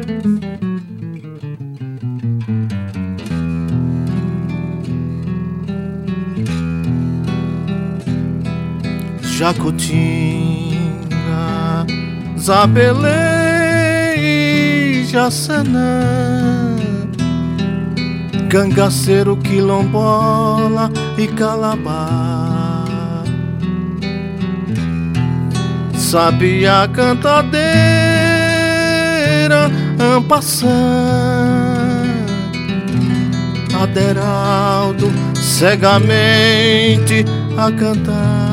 Jacutinga, Zabelê, Jaçanã, cangaceiro, quilombola e calabar, sabiá, cantadeira, ampassã, Aderaldo, cegamente a cantar,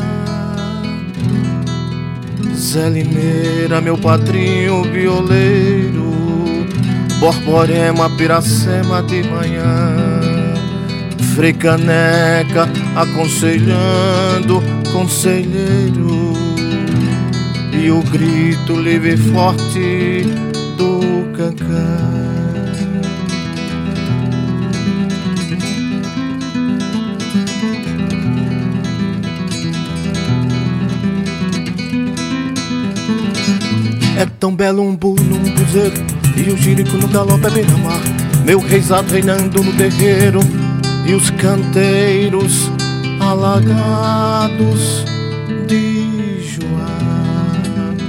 Zé Limeira, meu padrinho violeiro, Borborema, Piracema de manhã, Frei Caneca aconselhando, conselheiro, e o grito livre e forte do cancã. É tão belo um umbu num buzeiro e o jirico no galope é beira-mar, meu reizado reinando no terreiro e os canteiros alagados de Joá.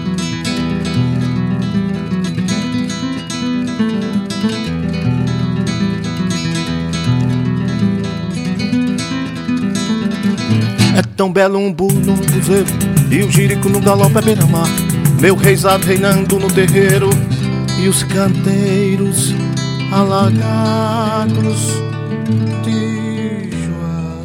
É tão belo um umbu num buzeiro e o jirico no galope é beira-mar, meu reizado reinando no terreiro e os canteiros alagados de Joá.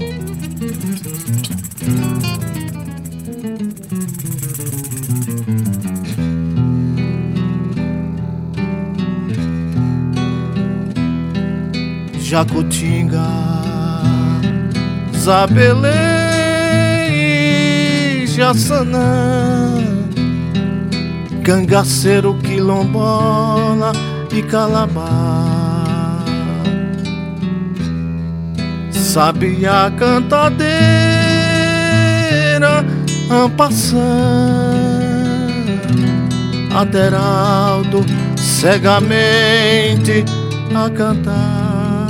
Jacutinga, Zabelê, Jaçanã, cangaceiro, quilombola e calabar, sabiá, cantadeira, ampassã, Aderaldo, cegamente a cantar,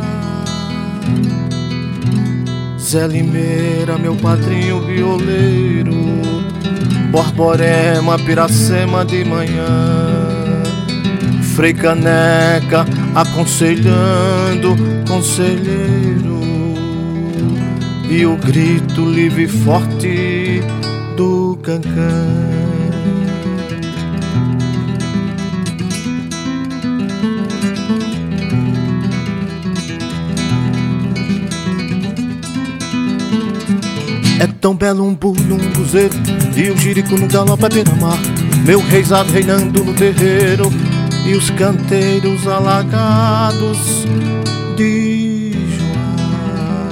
Zé Limeira, meu padrinho violeiro, Borborema, Piracema de manhã, Frei Caneca aconselhando, conselheiro, e o grito livre e forte do cancã. É tão belo um umbu num buzeiro e o jirico no galope é beira-mar, meu reizado reinando no terreiro e os canteiros alagados de Joá.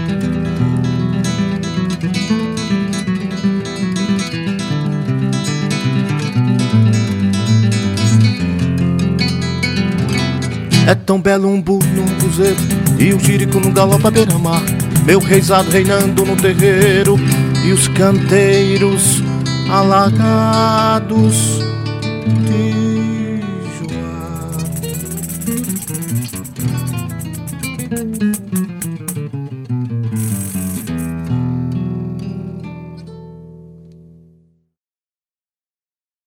É tão belo um umbu num buzeiro e o jirico no galope é beira-mar, meu reizado reinando no terreiro e os canteiros alagados de